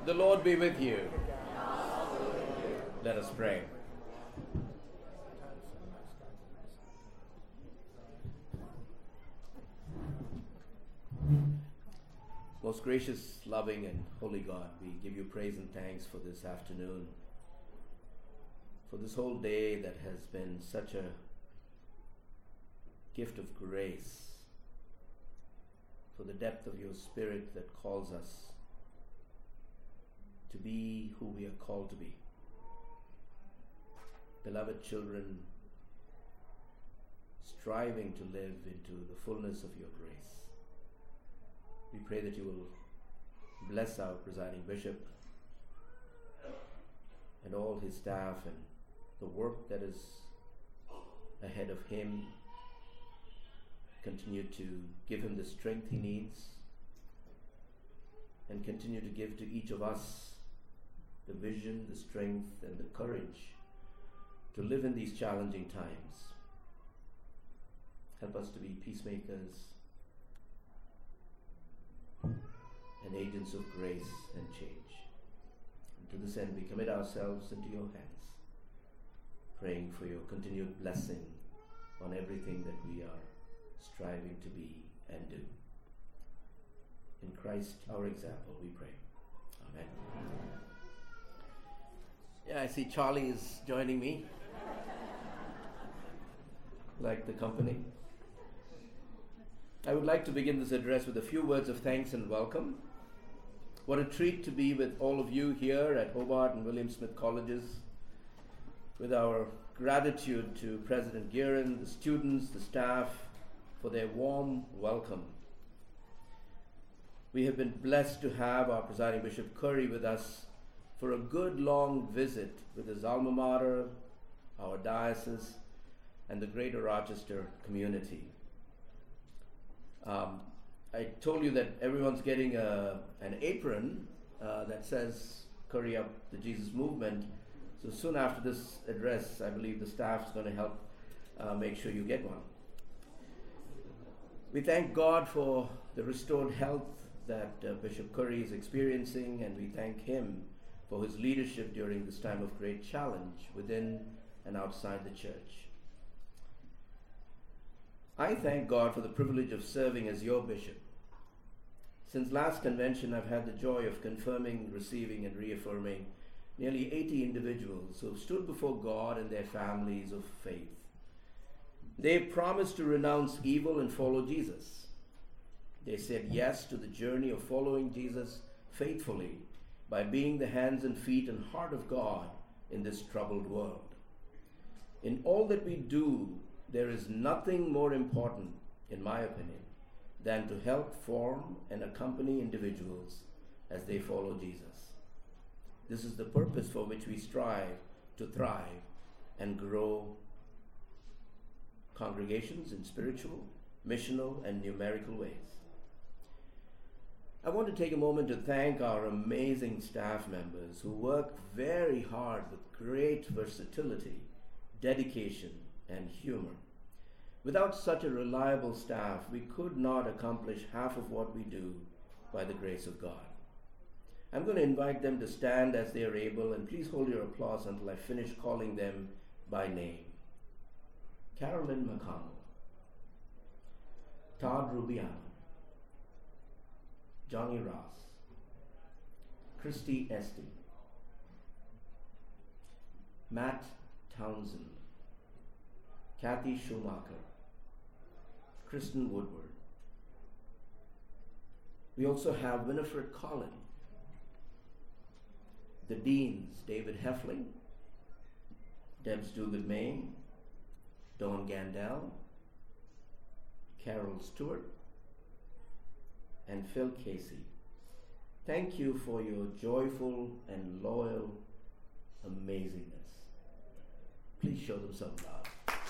The Lord be with you. Let us pray. Most gracious, loving, and holy God, we give you praise and thanks for this afternoon, for this whole day that has been such a gift of grace, for the depth of your Spirit that calls us to be who we are called to be. Beloved children, striving to live into the fullness of your grace. We pray that you will bless our presiding bishop and all his staff and the work that is ahead of him. Continue to give him the strength he needs, and continue to give to each of us the vision, the strength, and the courage to live in these challenging times. Help us to be peacemakers and agents of grace and change. And to this end, we commit ourselves into your hands, praying for your continued blessing on everything that we are striving to be and do. In Christ, our example, we pray. Amen. Yeah, I see Charlie is joining me. Like the company. I would like to begin this address with a few words of thanks and welcome. What a treat to be with all of you here at Hobart and William Smith Colleges, with our gratitude to President Guerin, the students, the staff, for their warm welcome. We have been blessed to have our presiding Bishop Curry with us for a good long visit with his alma mater, our diocese, and the greater Rochester community. I told you that everyone's getting an apron that says Curry Up the Jesus Movement. So soon after this address, I believe the staff's going to help make sure you get one. We thank God for the restored health that Bishop Curry is experiencing, and we thank him for his leadership during this time of great challenge within and outside the church. I thank God for the privilege of serving as your bishop. Since last convention, I've had the joy of confirming, receiving, and reaffirming nearly 80 individuals who have stood before God and their families of faith. They've promised to renounce evil and follow Jesus. They said yes to the journey of following Jesus faithfully by being the hands and feet and heart of God in this troubled world. In all that we do, there is nothing more important, in my opinion, than to help form and accompany individuals as they follow Jesus. This is the purpose for which we strive to thrive and grow congregations in spiritual, missional, and numerical ways. I want to take a moment to thank our amazing staff members who work very hard with great versatility, dedication, and humor. Without such a reliable staff, we could not accomplish half of what we do by the grace of God. I'm going to invite them to stand as they are able, and please hold your applause until I finish calling them by name. Carolyn McConnell, Todd Rubiano, Johnny Ross, Christy Esty, Matt Townsend, Kathy Schumacher, Kristen Woodward. We also have Winifred Collin, the Deans, David Heffling, Debs Duguid-May, Dawn Gandel, Carol Stewart, and Phil Casey. Thank you for your joyful and loyal amazingness. Please show them some love.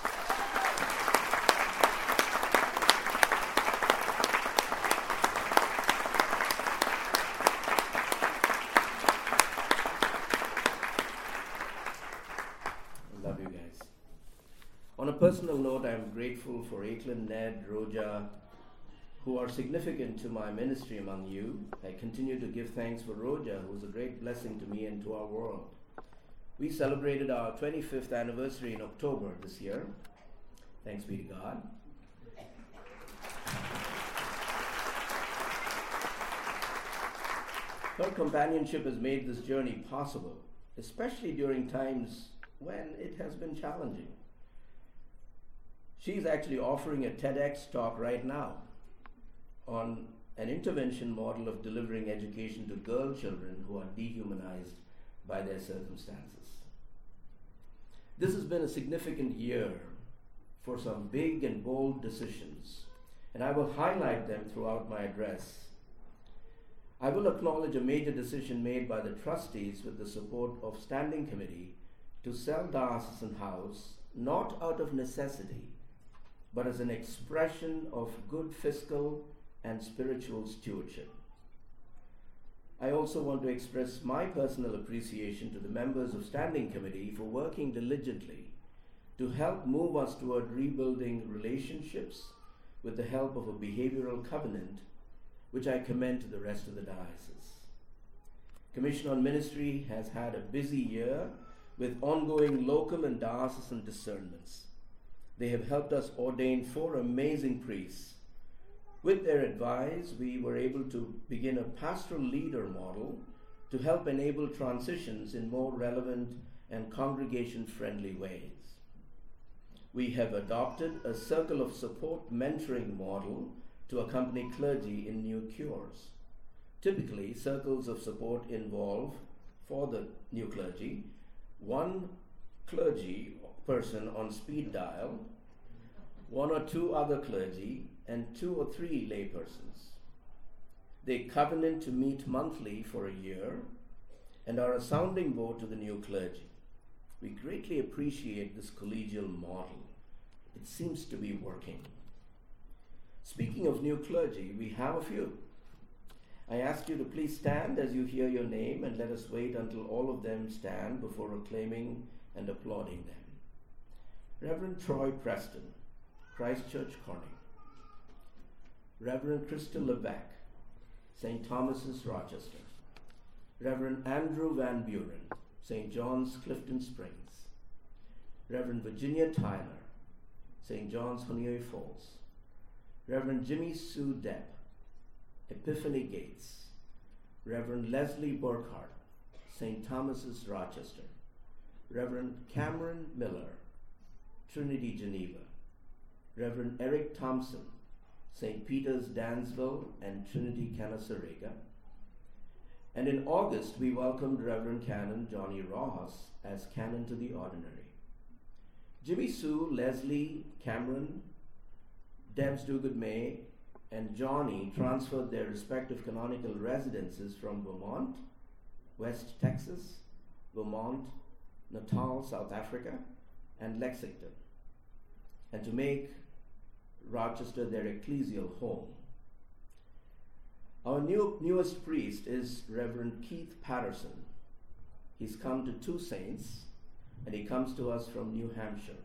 Love you guys. On a personal note, I'm grateful for Aitlin, Ned, Roja, who are significant to my ministry among you. I continue to give thanks for Roja, who is a great blessing to me and to our world. We celebrated our 25th anniversary in October this year. Thanks be to God. Her companionship has made this journey possible, especially during times when it has been challenging. She's actually offering a TEDx talk right now on an intervention model of delivering education to girl children who are dehumanized by their circumstances. This has been a significant year for some big and bold decisions, and I will highlight them throughout my address. I will acknowledge a major decision made by the trustees with the support of Standing Committee to sell Diocesan House, not out of necessity, but as an expression of good fiscal and spiritual stewardship. I also want to express my personal appreciation to the members of Standing Committee for working diligently to help move us toward rebuilding relationships with the help of a behavioral covenant, which I commend to the rest of the diocese. Commission on Ministry has had a busy year with ongoing local and diocesan discernments. They have helped us ordain 4 amazing priests. With their advice, we were able to begin a pastoral leader model to help enable transitions in more relevant and congregation-friendly ways. We have adopted a circle of support mentoring model to accompany clergy in new cures. Typically, circles of support involve, for the new clergy, 1 clergy person on speed dial, 1 or 2 other clergy, and 2 or 3 lay persons. They covenant to meet monthly for a year and are a sounding board to the new clergy. We greatly appreciate this collegial model. It seems to be working. Speaking of new clergy, we have a few. I ask you to please stand as you hear your name, and let us wait until all of them stand before acclaiming and applauding them. Reverend Troy Preston, Christ Church, Corning. Reverend Crystal Levesque, St. Thomas's, Rochester. Reverend Andrew Van Buren, St. John's, Clifton Springs. Reverend Virginia Tyler, St. John's, Honeoye Falls. Reverend Jimmy Sue Depp, Epiphany Gates. Reverend Leslie Burkhart, St. Thomas's, Rochester. Reverend Cameron Miller, Trinity, Geneva. Reverend Eric Thompson, St. Peter's, Dansville, and Trinity, Canasarega. And in August, we welcomed Reverend Canon Johnny Rojas as Canon to the Ordinary. Jimmy Sue, Leslie, Cameron, Debs Duguid May, and Johnny transferred their respective canonical residences from Vermont, West Texas, Vermont, Natal, South Africa, and Lexington, and to make Rochester their ecclesial home. Our newest priest is Reverend Keith Patterson. He's come to 2 saints, and he comes to us from New Hampshire.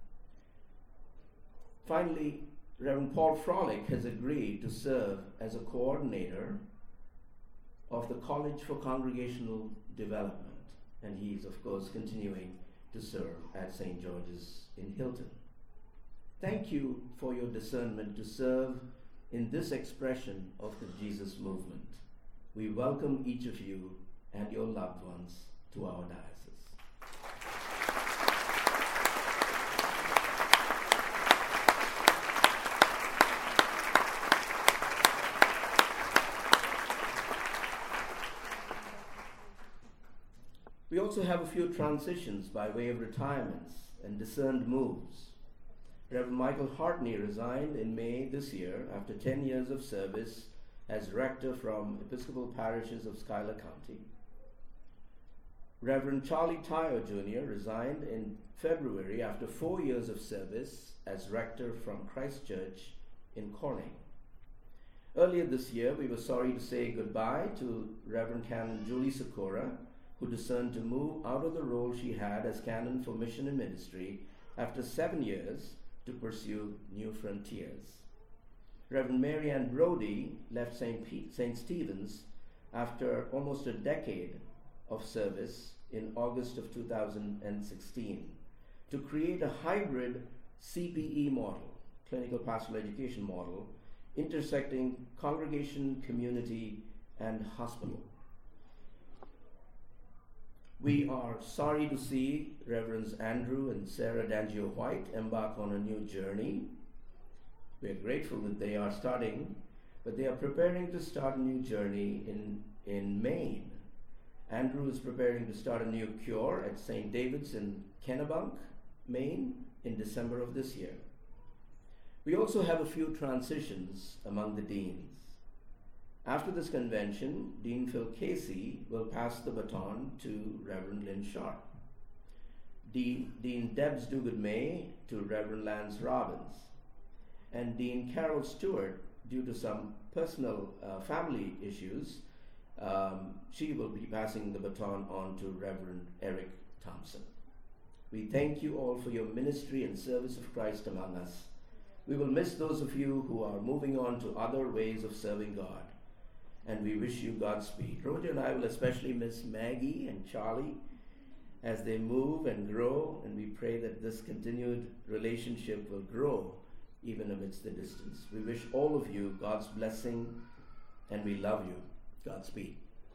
Finally, Reverend Paul Frolick has agreed to serve as a coordinator of the College for Congregational Development, and he's, of course, continuing to serve at St. George's in Hilton. Thank you for your discernment to serve in this expression of the Jesus movement. We welcome each of you and your loved ones to our diocese. We also have a few transitions by way of retirements and discerned moves. Reverend Michael Hartney resigned in May this year after 10 years of service as rector from Episcopal Parishes of Schuyler County. Reverend Charlie Tayo Jr. resigned in February after 4 years of service as rector from Christ Church in Corning. Earlier this year, we were sorry to say goodbye to Reverend Canon Julie Sikora, who discerned to move out of the role she had as canon for mission and ministry after 7 years to pursue new frontiers. Reverend Mary Ann Brody left St. Stephen's after almost a decade of service in August of 2016 to create a hybrid CPE model, clinical pastoral education model, intersecting congregation, community, and hospital. We are sorry to see Reverends Andrew and Sarah Dangio White embark on a new journey. We are grateful that they are starting, but they are preparing to start a new journey in Maine. Andrew is preparing to start a new cure at St. David's in Kennebunk, Maine, in December of this year. We also have a few transitions among the deans. After this convention, Dean Phil Casey will pass the baton to Reverend Lynn Sharp. Dean Debs Duguid-May to Reverend Lance Robbins. And Dean Carol Stewart, due to some personal family issues, she will be passing the baton on to Reverend Eric Thompson. We thank you all for your ministry and service of Christ among us. We will miss those of you who are moving on to other ways of serving God, and we wish you Godspeed. Roger and I will especially miss Maggie and Charlie as they move and grow, and we pray that this continued relationship will grow even amidst the distance. We wish all of you God's blessing, and we love you. Godspeed.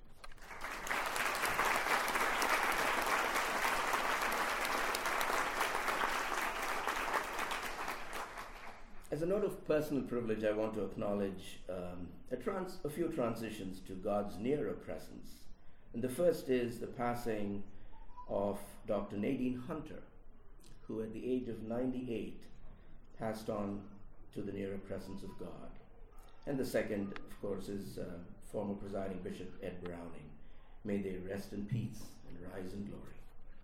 As a note of personal privilege, I want to acknowledge a few transitions to God's nearer presence. And the first is the passing of Dr. Nadine Hunter, who at the age of 98 passed on to the nearer presence of God. And the second, of course, is former presiding Bishop Ed Browning. May they rest in peace and rise in glory.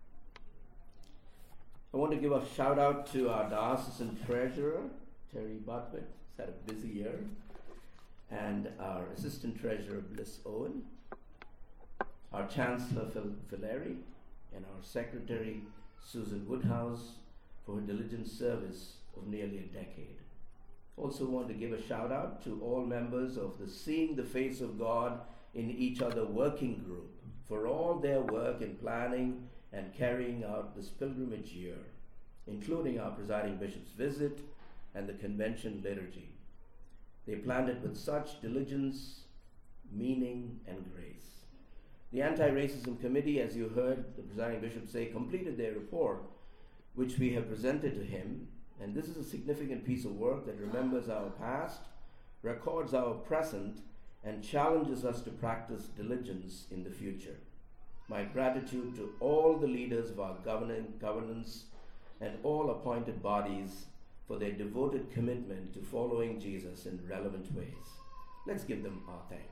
I want to give a shout out to our diocesan treasurer, Terry Butwick. He's had a busy year. And our assistant treasurer, Bliss Owen, our chancellor, Phil Filleri, and our secretary, Susan Woodhouse, for her diligent service of nearly a decade. Also want to give a shout out to all members of the Seeing the Face of God in Each Other working group for all their work in planning and carrying out this pilgrimage year, including our presiding bishop's visit and the convention liturgy. They planned it with such diligence, meaning, and grace. The Anti-Racism Committee, as you heard the presiding bishop say, completed their report, which we have presented to him. And this is a significant piece of work that remembers our past, records our present, and challenges us to practice diligence in the future. My gratitude to all the leaders of our governance and all appointed bodies for their devoted commitment to following Jesus in relevant ways. Let's give them our thanks.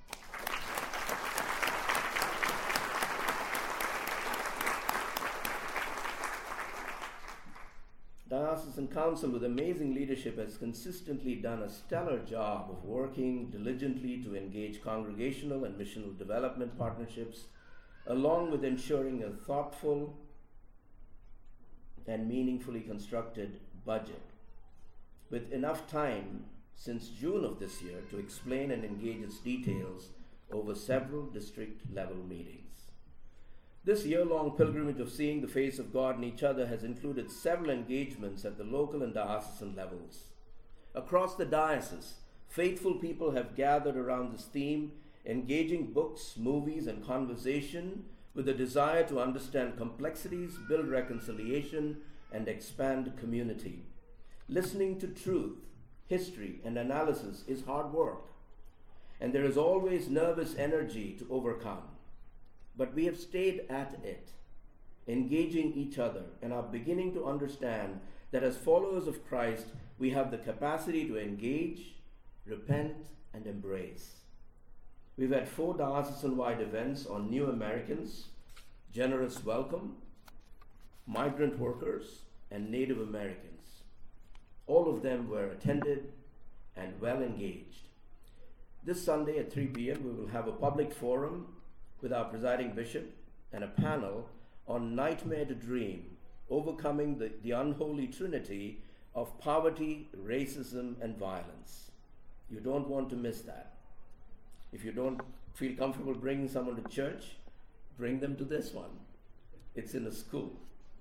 Diocesan Council, with amazing leadership, has consistently done a stellar job of working diligently to engage congregational and missional development partnerships, along with ensuring a thoughtful and meaningfully constructed budget, with enough time since June of this year to explain and engage its details over several district-level meetings. This year-long pilgrimage of seeing the face of God in each other has included several engagements at the local and diocesan levels. Across the diocese, faithful people have gathered around this theme, engaging books, movies, and conversation with a desire to understand complexities, build reconciliation, and expand community. Listening to truth, history, and analysis is hard work, and there is always nervous energy to overcome. But we have stayed at it, engaging each other, and are beginning to understand that as followers of Christ, we have the capacity to engage, repent, and embrace. We've had 4 diocesan-wide events on New Americans, Generous Welcome, Migrant Workers, and Native Americans. All of them were attended and well engaged. This Sunday at 3 p.m. we will have a public forum with our presiding bishop and a panel on Nightmare to Dream, overcoming the unholy trinity of poverty, racism, and violence. You don't want to miss that. If you don't feel comfortable bringing someone to church, bring them to this one. It's in a school.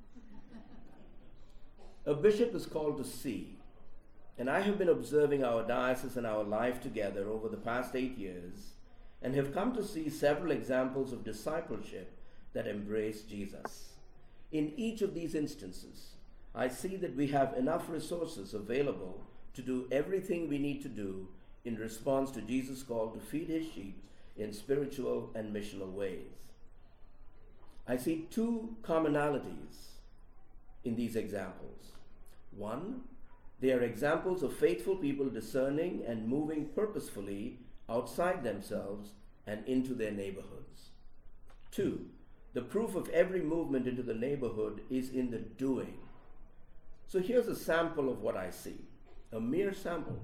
A bishop is called to see. And I have been observing our diocese and our life together over the past 8 years and have come to see several examples of discipleship that embrace Jesus. In each of these instances, I see that we have enough resources available to do everything we need to do in response to Jesus' call to feed his sheep in spiritual and missional ways. I see two commonalities in these examples. One, they are examples of faithful people discerning and moving purposefully outside themselves and into their neighborhoods. Two, the proof of every movement into the neighborhood is in the doing. So here's a sample of what I see, a mere sample.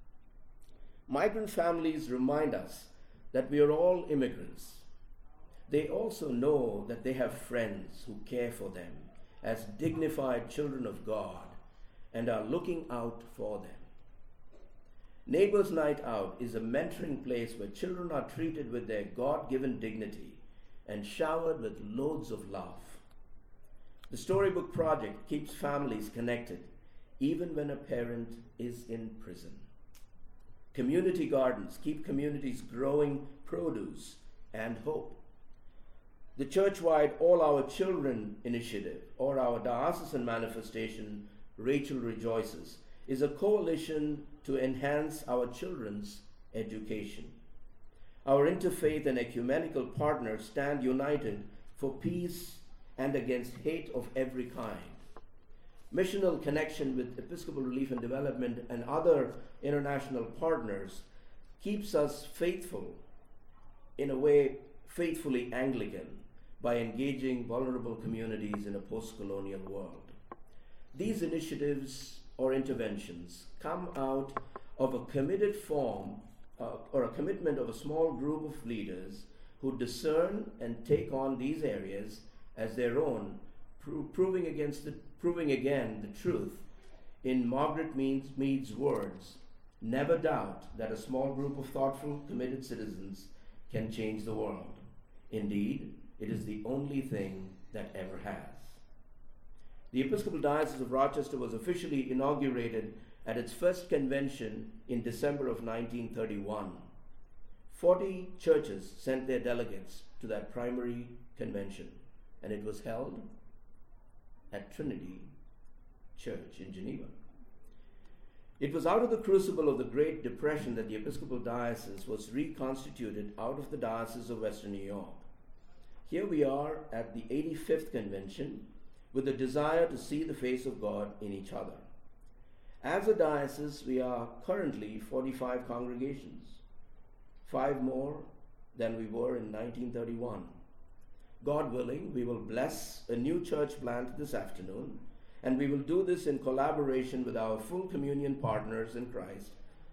Migrant families remind us that we are all immigrants. They also know that they have friends who care for them as dignified children of God and are looking out for them. Neighbors' Night Out is a mentoring place where children are treated with their God-given dignity and showered with loads of love. The Storybook Project keeps families connected even when a parent is in prison. Community gardens keep communities growing produce and hope. The church-wide All Our Children initiative, or our diocesan manifestation, Rachel Rejoices, is a coalition to enhance our children's education. Our interfaith and ecumenical partners stand united for peace and against hate of every kind. Missional connection with Episcopal Relief and Development and other international partners keeps us faithful, in a way, faithfully Anglican, by engaging vulnerable communities in a post-colonial world. These initiatives or interventions come out of a committed form or a commitment of a small group of leaders who discern and take on these areas as their own, proving again the truth in Margaret Mead's words, "Never doubt that a small group of thoughtful, committed citizens can change the world. Indeed, it is the only thing that ever has." The Episcopal Diocese of Rochester was officially inaugurated at its first convention in December of 1931. 40 churches sent their delegates to that primary convention, and it was held at Trinity Church in Geneva. It was out of the crucible of the Great Depression that the Episcopal Diocese was reconstituted out of the Diocese of Western New York. Here we are at the 85th convention with a desire to see the face of God in each other. As a diocese, we are currently 45 congregations, 5 more than we were in 1931. God willing, we will bless a new church plant this afternoon, and we will do this in collaboration with our full communion partners in Christ,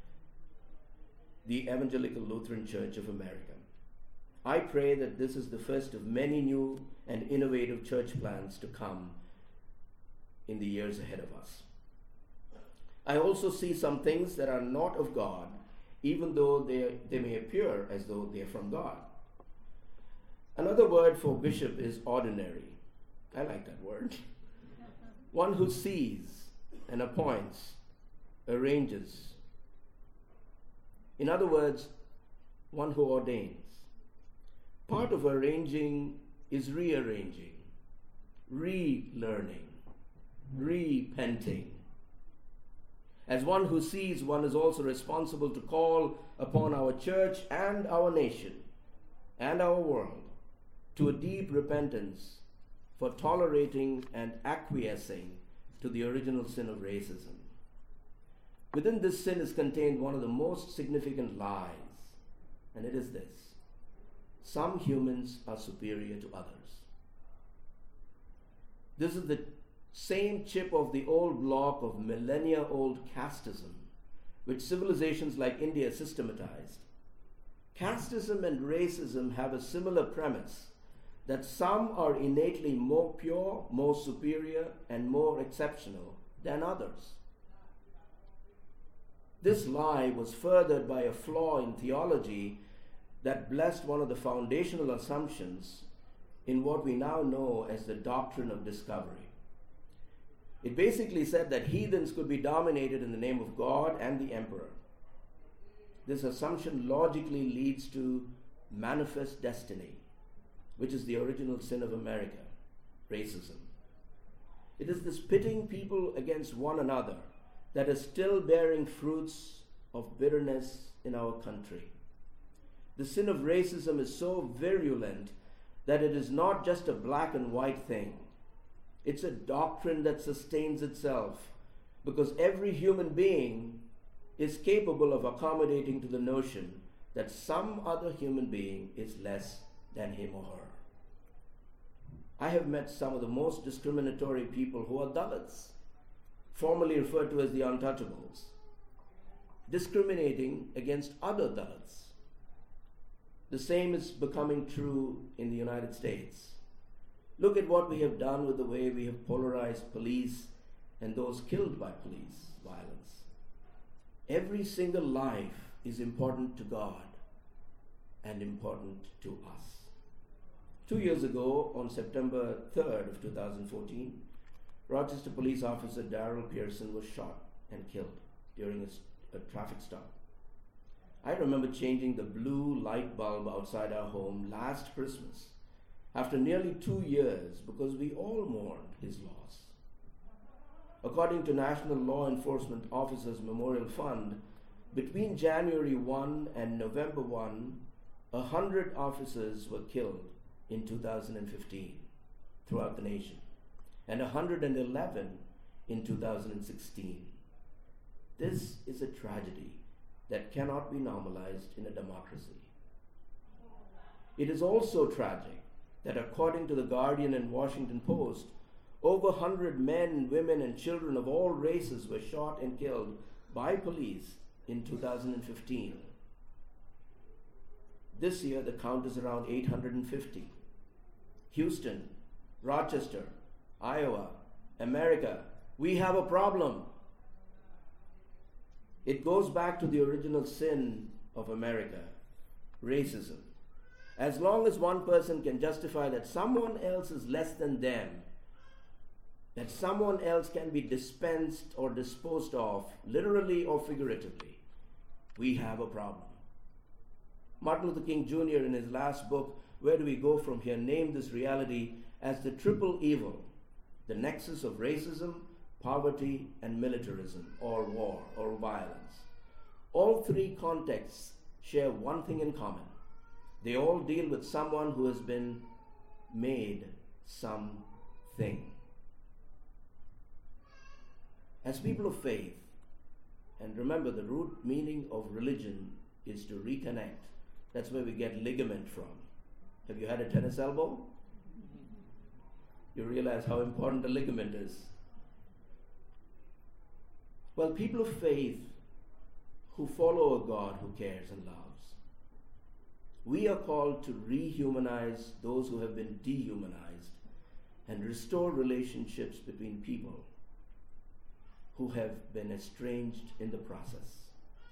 the Evangelical Lutheran Church of America. I pray that this is the first of many new and innovative church plants to come in the years ahead of us. I also see some things that are not of God, even though they may appear as though they are from God. Another word for bishop is ordinary. I like that word. One who sees and appoints, arranges. In other words, one who ordains. Part of arranging is rearranging, relearning, repenting. As one who sees, one is also responsible to call upon our church and our nation and our world to a deep repentance for tolerating and acquiescing to the original sin of racism. Within this sin is contained one of the most significant lies, and it is this: some humans are superior to others. This is the same chip of the old block of millennia-old casteism, which civilizations like India systematized. Casteism and racism have a similar premise, that some are innately more pure, more superior, and more exceptional than others. This lie was furthered by a flaw in theology that blessed one of the foundational assumptions in what we now know as the doctrine of discovery. It basically said that heathens could be dominated in the name of God and the emperor. This assumption logically leads to manifest destiny, which is the original sin of America, racism. It is this pitting people against one another that is still bearing fruits of bitterness in our country. The sin of racism is so virulent that it is not just a black and white thing. It's a doctrine that sustains itself because every human being is capable of accommodating to the notion that some other human being is less than him or her. I have met some of the most discriminatory people who are Dalits, formerly referred to as the untouchables, discriminating against other Dalits. The same is becoming true in the United States. Look at what we have done with the way we have polarized police and those killed by police violence. Every single life is important to God and important to us. 2 years ago, on September 3rd of 2014, Rochester police officer Darrell Pearson was shot and killed during a traffic stop. I remember changing the blue light bulb outside our home last Christmas after nearly 2 years because we all mourned his loss. According to National Law Enforcement Officers Memorial Fund, between January 1 and November 1, 100 officers were killed in 2015 throughout the nation, and 111 in 2016. This is a tragedy that cannot be normalized in a democracy. It is also tragic that according to The Guardian and Washington Post, over 100 men, women, and children of all races were shot and killed by police in 2015. This year, the count is around 850. Houston, Rochester, Iowa, America, we have a problem. It goes back to the original sin of America, racism. As long as one person can justify that someone else is less than them, that someone else can be dispensed or disposed of, literally or figuratively, we have a problem. Martin Luther King Jr. in his last book, Where Do We Go From Here?, named this reality as the triple evil, the nexus of racism, poverty, and militarism, or war, or violence. All three contexts share one thing in common. They all deal with someone who has been made something. As people of faith, and remember the root meaning of religion is to reconnect. That's where we get ligament from. Have you had a tennis elbow? You realize how important a ligament is. Well, people of faith who follow a God who cares and loves, we are called to rehumanize those who have been dehumanized and restore relationships between people who have been estranged in the process.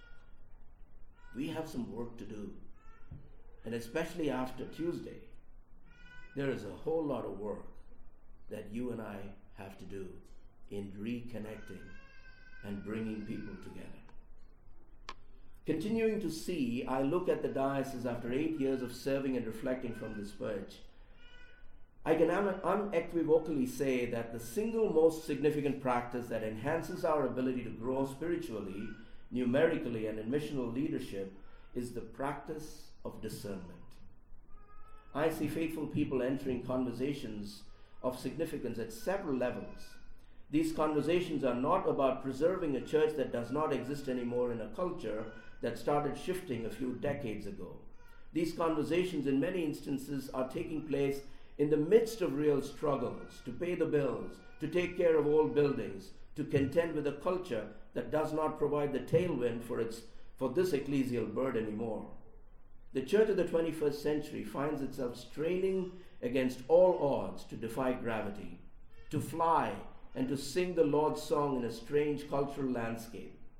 We have some work to do, and especially after Tuesday, there is a whole lot of work that you and I have to do in reconnecting and bringing people together. Continuing to see, I look at the diocese after 8 years of serving and reflecting from this perch. I can unequivocally say that the single most significant practice that enhances our ability to grow spiritually, numerically, and in missional leadership is the practice of discernment. I see faithful people entering conversations of significance at several levels. These conversations are not about preserving a church that does not exist anymore in a culture that started shifting a few decades ago. These conversations in many instances are taking place in the midst of real struggles to pay the bills, to take care of old buildings, to contend with a culture that does not provide the tailwind for this ecclesial bird anymore. The church of the 21st century finds itself straining against all odds to defy gravity, to fly and to sing the Lord's song in a strange cultural landscape.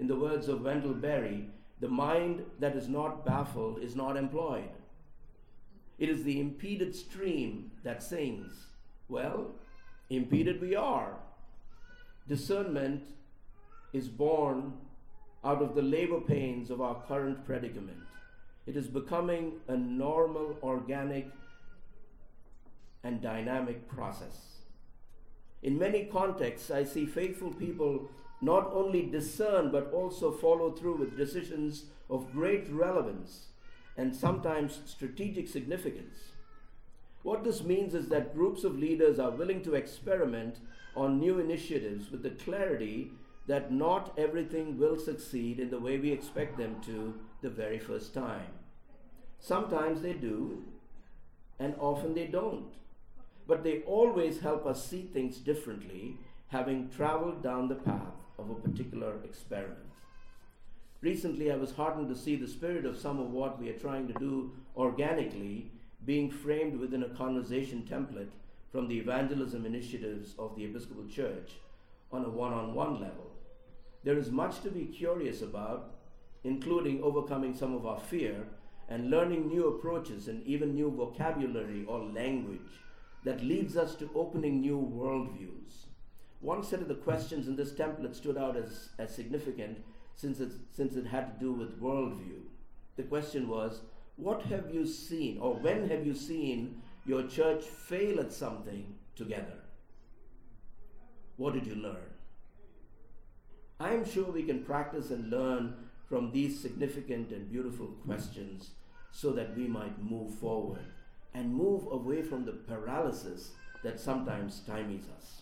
In the words of Wendell Berry, the mind that is not baffled is not employed. It is the impeded stream that sings. Well, impeded we are. Discernment is born out of the labor pains of our current predicament. It is becoming a normal, organic, and dynamic process. In many contexts, I see faithful people not only discern but also follow through with decisions of great relevance and sometimes strategic significance. What this means is that groups of leaders are willing to experiment on new initiatives with the clarity that not everything will succeed in the way we expect them to the very first time. Sometimes they do, and often they don't. But they always help us see things differently, having traveled down the path of a particular experiment. Recently, I was heartened to see the spirit of some of what we are trying to do organically being framed within a conversation template from the evangelism initiatives of the Episcopal Church on a one-on-one level. There is much to be curious about, including overcoming some of our fear and learning new approaches and even new vocabulary or language that leads us to opening new worldviews. One set of the questions in this template stood out as significant since it had to do with worldview. The question was, what have you seen, or when have you seen your church fail at something together? What did you learn? I'm sure we can practice and learn from these significant and beautiful questions so that we might move forward and move away from the paralysis that sometimes stymies us.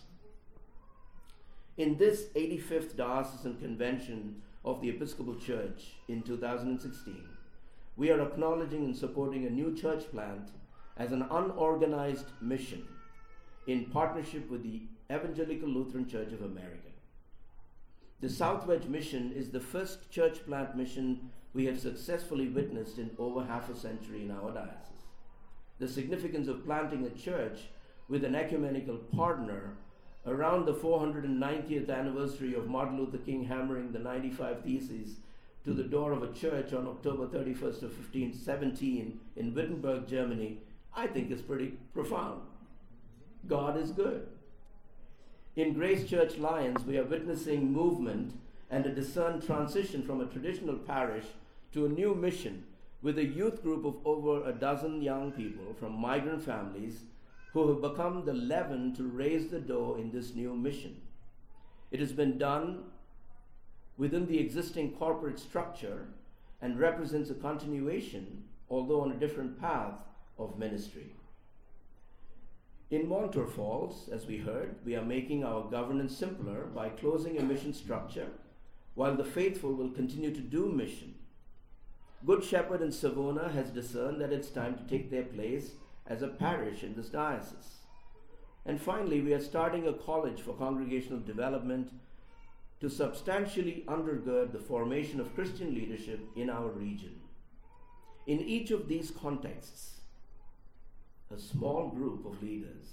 In this 85th Diocesan Convention of the Episcopal Church in 2016, we are acknowledging and supporting a new church plant as an unorganized mission in partnership with the Evangelical Lutheran Church of America. The South Wedge Mission is the first church plant mission we have successfully witnessed in over half a century in our diocese. The significance of planting a church with an ecumenical partner around the 490th anniversary of Martin Luther King hammering the 95 Theses to the door of a church on October 31st of 1517 in Wittenberg, Germany, I think is pretty profound. God is good. In Grace Church Lyons, we are witnessing movement and a discerned transition from a traditional parish to a new mission with a youth group of over a dozen young people from migrant families who have become the leaven to raise the dough in this new mission. It has been done within the existing corporate structure and represents a continuation, although on a different path, of ministry. In Montour Falls, as we heard, we are making our governance simpler by closing a mission structure, while the faithful will continue to do mission. Good Shepherd in Savona has discerned that it's time to take their place as a parish in this diocese. And finally, we are starting a college for congregational development to substantially undergird the formation of Christian leadership in our region. In each of these contexts, a small group of leaders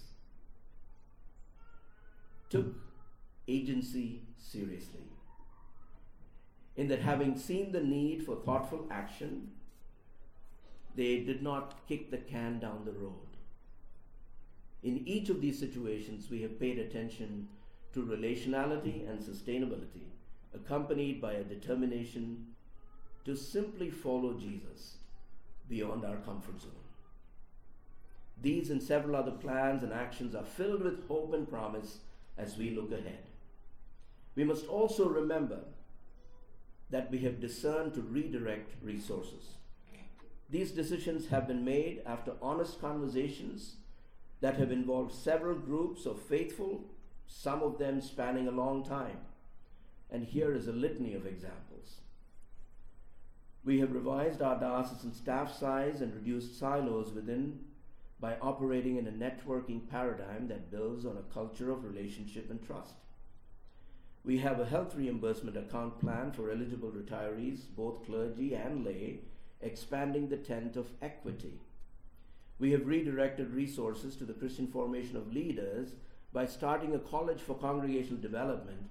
took agency seriously, in that having seen the need for thoughtful action, they did not kick the can down the road. In each of these situations, we have paid attention to relationality and sustainability, accompanied by a determination to simply follow Jesus beyond our comfort zone. These and several other plans and actions are filled with hope and promise as we look ahead. We must also remember that we have discerned to redirect resources. These decisions have been made after honest conversations that have involved several groups of faithful, some of them spanning a long time. And here is a litany of examples. We have revised our diocesan staff size and reduced silos within by operating in a networking paradigm that builds on a culture of relationship and trust. We have a health reimbursement account plan for eligible retirees, both clergy and lay, expanding the tent of equity. We have redirected resources to the Christian formation of leaders by starting a college for congregational development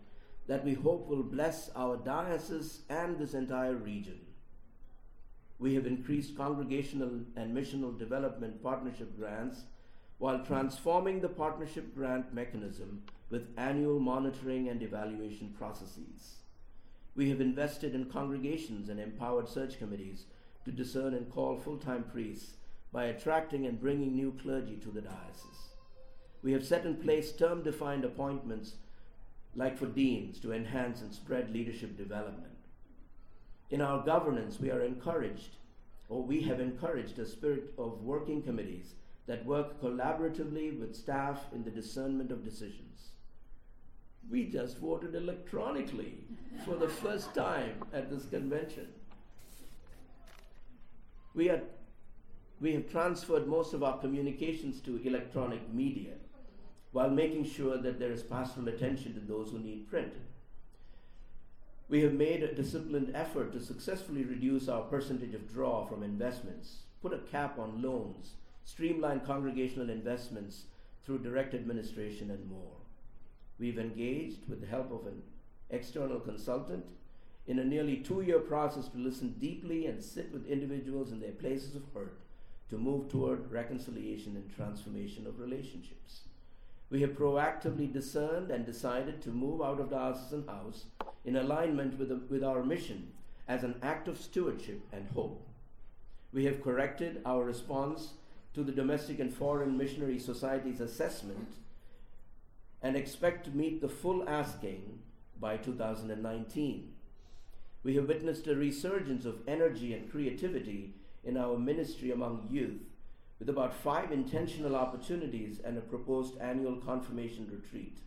that we hope will bless our diocese and this entire region. We have increased congregational and missional development partnership grants while transforming the partnership grant mechanism with annual monitoring and evaluation processes. We have invested in congregations and empowered search committees to discern and call full-time priests by attracting and bringing new clergy to the diocese. We have set in place term-defined appointments like for deans to enhance and spread leadership development. In our governance, we have encouraged a spirit of working committees that work collaboratively with staff in the discernment of decisions. We just voted electronically for the first time at this convention. We have transferred most of our communications to electronic media while making sure that there is pastoral attention to those who need print. We have made a disciplined effort to successfully reduce our percentage of draw from investments, put a cap on loans, streamline congregational investments through direct administration, and more. We've engaged, with the help of an external consultant, in a nearly 2-year process to listen deeply and sit with individuals in their places of hurt to move toward reconciliation and transformation of relationships. We have proactively discerned and decided to move out of diocesan house in alignment with our mission as an act of stewardship and hope. We have corrected our response to the Domestic and Foreign Missionary Society's assessment and expect to meet the full asking by 2019. We have witnessed a resurgence of energy and creativity in our ministry among youth, with about 5 intentional opportunities and a proposed annual confirmation retreat.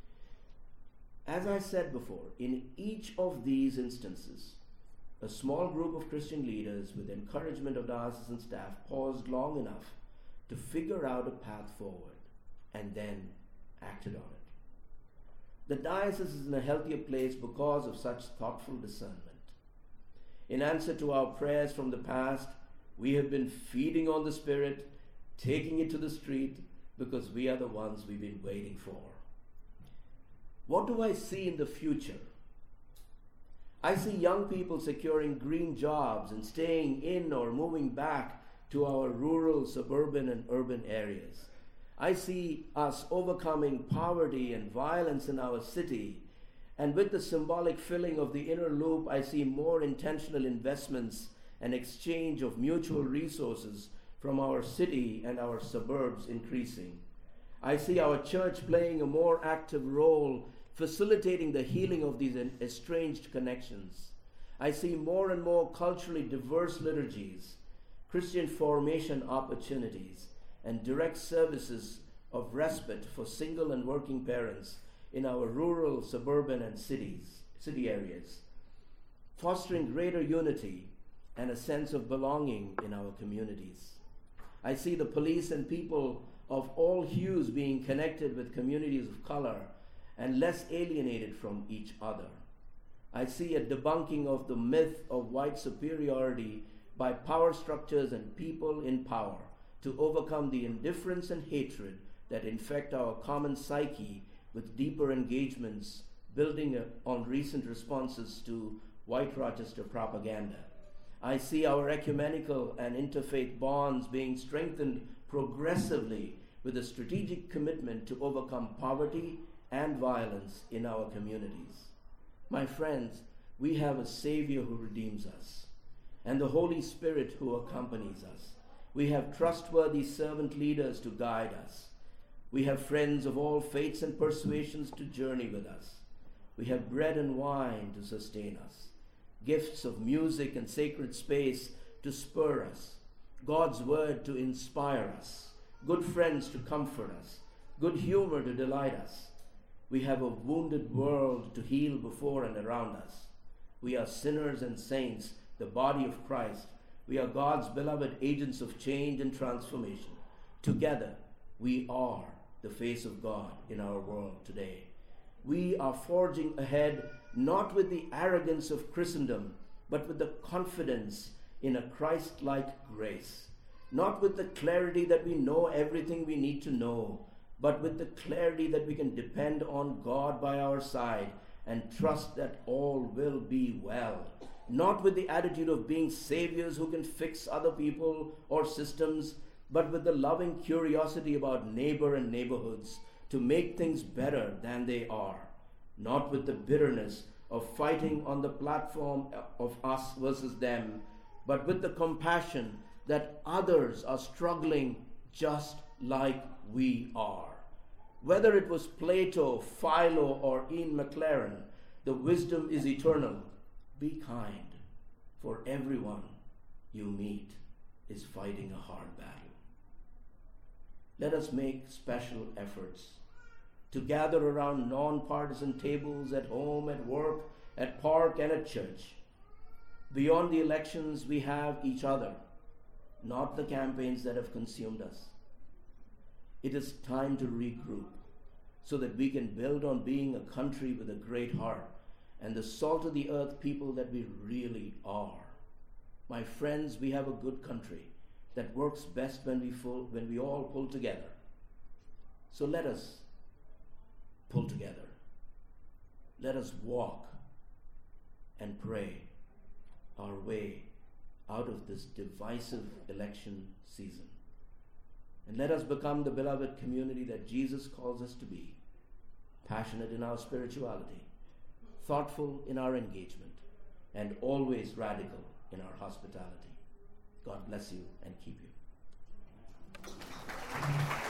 As I said before, in each of these instances, a small group of Christian leaders with encouragement of diocesan staff paused long enough to figure out a path forward and then acted on it. The diocese is in a healthier place because of such thoughtful discernment. In answer to our prayers from the past, we have been feeding on the Spirit, taking it to the street, because we are the ones we've been waiting for. What do I see in the future? I see young people securing green jobs and staying in or moving back to our rural, suburban, and urban areas. I see us overcoming poverty and violence in our city. And with the symbolic filling of the inner loop, I see more intentional investments and exchange of mutual resources from our city and our suburbs increasing. I see our church playing a more active role, facilitating the healing of these estranged connections. I see more and more culturally diverse liturgies, Christian formation opportunities, and direct services of respite for single and working parents in our rural, suburban, and city areas, fostering greater unity and a sense of belonging in our communities. I see the police and people of all hues being connected with communities of color and less alienated from each other. I see a debunking of the myth of white superiority by power structures and people in power to overcome the indifference and hatred that infect our common psyche with deeper engagements, building on recent responses to White Rochester propaganda. I see our ecumenical and interfaith bonds being strengthened progressively with a strategic commitment to overcome poverty and violence in our communities. My friends, we have a Savior who redeems us, and the Holy Spirit who accompanies us. We have trustworthy servant leaders to guide us. We have friends of all faiths and persuasions to journey with us. We have bread and wine to sustain us, gifts of music and sacred space to spur us, God's word to inspire us, good friends to comfort us, good humor to delight us. We have a wounded world to heal before and around us. We are sinners and saints, the body of Christ. We are God's beloved agents of change and transformation. Together, we are the face of God in our world today. We are forging ahead not with the arrogance of Christendom, but with the confidence in a Christ-like grace. Not with the clarity that we know everything we need to know, but with the clarity that we can depend on God by our side and trust that all will be well. Not with the attitude of being saviors who can fix other people or systems, but with the loving curiosity about neighbor and neighborhoods to make things better than they are. Not with the bitterness of fighting on the platform of us versus them, but with the compassion that others are struggling just like we are. Whether it was Plato, Philo, or Ian McLaren, the wisdom is eternal. Be kind, for everyone you meet is fighting a hard battle. Let us make special efforts to gather around non-partisan tables at home, at work, at park, and at church. Beyond the elections, we have each other, not the campaigns that have consumed us. It is time to regroup so that we can build on being a country with a great heart and the salt of the earth people that we really are. My friends, we have a good country that works best when we all pull together. So let us pull together. Let us walk and pray our way out of this divisive election season. And let us become the beloved community that Jesus calls us to be, passionate in our spirituality, thoughtful in our engagement, and always radical in our hospitality. God bless you and keep you.